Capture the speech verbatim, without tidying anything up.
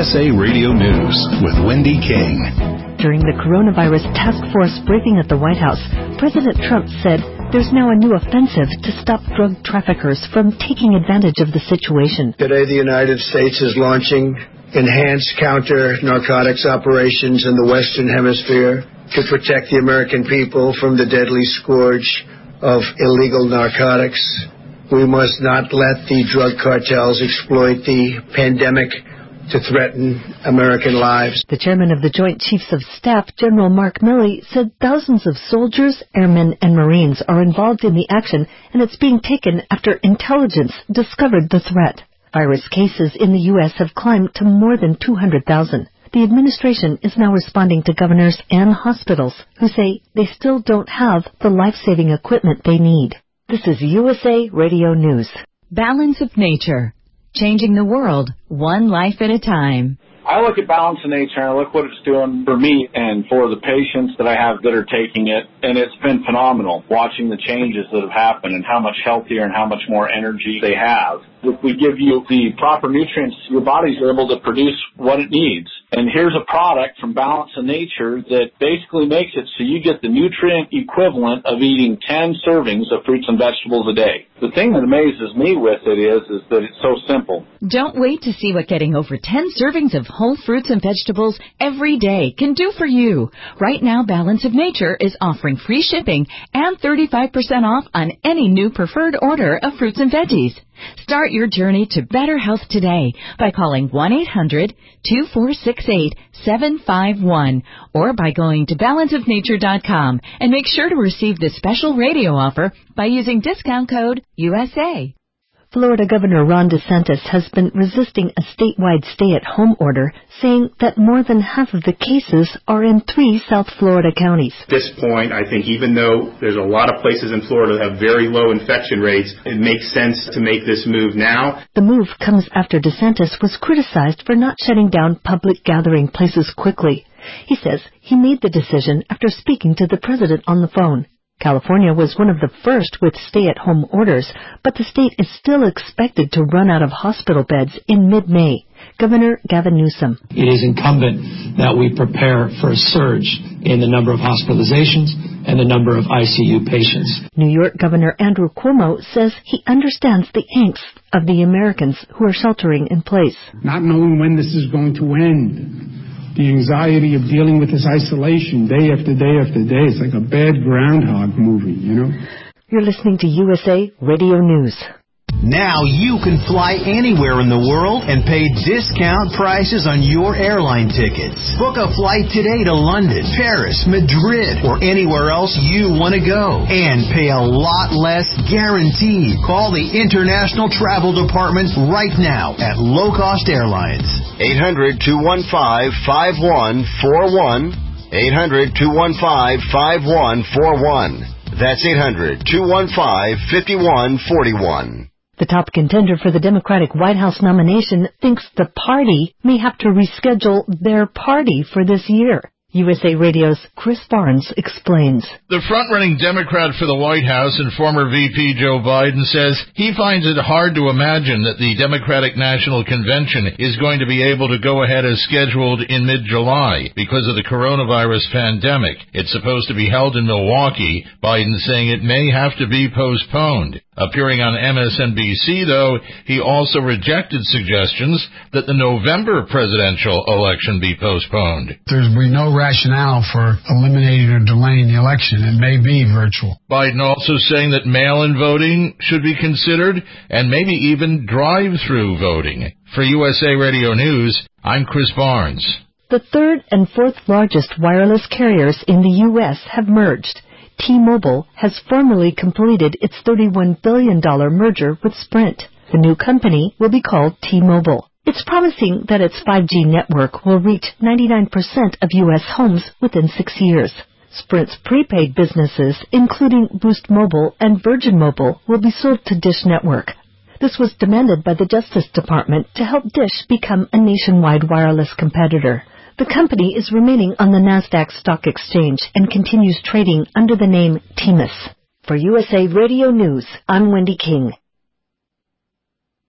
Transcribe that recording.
S A Radio News with Wendy King. During the coronavirus task force briefing at the White House, President Trump said there's now a new offensive to stop drug traffickers from taking advantage of the situation. Today, the United States is launching enhanced counter-narcotics operations in the Western Hemisphere to protect the American people from the deadly scourge of illegal narcotics. We must not let the drug cartels exploit the pandemic to threaten American lives. The chairman of the Joint Chiefs of Staff, General Mark Milley, said thousands of soldiers, airmen, and Marines are involved in the action, and it's being taken after intelligence discovered the threat. Virus cases in the U S have climbed to more than two hundred thousand. The administration is now responding to governors and hospitals who say they still don't have the life-saving equipment they need. This is U S A Radio News. Balance of Nature. Changing the world, one life at a time. I look at Balance of Nature and I look what it's doing for me and for the patients that I have that are taking it, and it's been phenomenal watching the changes that have happened and how much healthier and how much more energy they have. If we give you the proper nutrients, your body's able to produce what it needs. And here's a product from Balance of Nature that basically makes it so you get the nutrient equivalent of eating ten servings of fruits and vegetables a day. The thing that amazes me with it is, is that it's so simple. Don't wait to see what getting over ten servings of whole fruits and vegetables every day can do for you. Right now, Balance of Nature is offering free shipping and thirty-five percent off on any new preferred order of fruits and veggies. Start your journey to better health today by calling one eight hundred two four six eight seven five one or by going to balance of nature dot com and make sure to receive this special radio offer by using discount code U S A. Florida Governor Ron DeSantis has been resisting a statewide stay-at-home order, saying that more than half of the cases are in three South Florida counties. At this point, I think even though there's a lot of places in Florida that have very low infection rates, it makes sense to make this move now. The move comes after DeSantis was criticized for not shutting down public gathering places quickly. He says he made the decision after speaking to the president on the phone. California was one of the first with stay-at-home orders, but the state is still expected to run out of hospital beds in mid-May. Governor Gavin Newsom. It is incumbent that we prepare for a surge in the number of hospitalizations and the number of I C U patients. New York Governor Andrew Cuomo says he understands the angst of the Americans who are sheltering in place. Not knowing when this is going to end. The anxiety of dealing with this isolation day after day after day. It's like a bad Groundhog movie, you know? You're listening to U S A Radio News. Now you can fly anywhere in the world and pay discount prices on your airline tickets. Book a flight today to London, Paris, Madrid, or anywhere else you want to go. And pay a lot less guaranteed. Call the International Travel Department right now at Low Cost Airlines. eight hundred two one five five one four one. eight hundred two one five five one four one. That's eight hundred two one five five one four one. The top contender for the Democratic White House nomination thinks the party may have to reschedule their party for this year. U S A Radio's Chris Barnes explains. The front-running Democrat for the White House and former V P Joe Biden says he finds it hard to imagine that the Democratic National Convention is going to be able to go ahead as scheduled in mid-July because of the coronavirus pandemic. It's supposed to be held in Milwaukee, Biden saying it may have to be postponed. Appearing on M S N B C, though, he also rejected suggestions that the November presidential election be postponed. There's be no rationale for eliminating or delaying the election. It may be virtual. Biden also saying that mail-in voting should be considered and maybe even drive-through voting. For U S A Radio News, I'm Chris Barnes. The third and fourth largest wireless carriers in the U S have merged. T-Mobile has formally completed its thirty-one billion dollars merger with Sprint. The new company will be called T-Mobile. It's promising that its five G network will reach ninety-nine percent of U S homes within six years. Sprint's prepaid businesses, including Boost Mobile and Virgin Mobile, will be sold to Dish Network. This was demanded by the Justice Department to help Dish become a nationwide wireless competitor. The company is remaining on the NASDAQ stock exchange and continues trading under the name T M U S. For U S A Radio News, I'm Wendy King.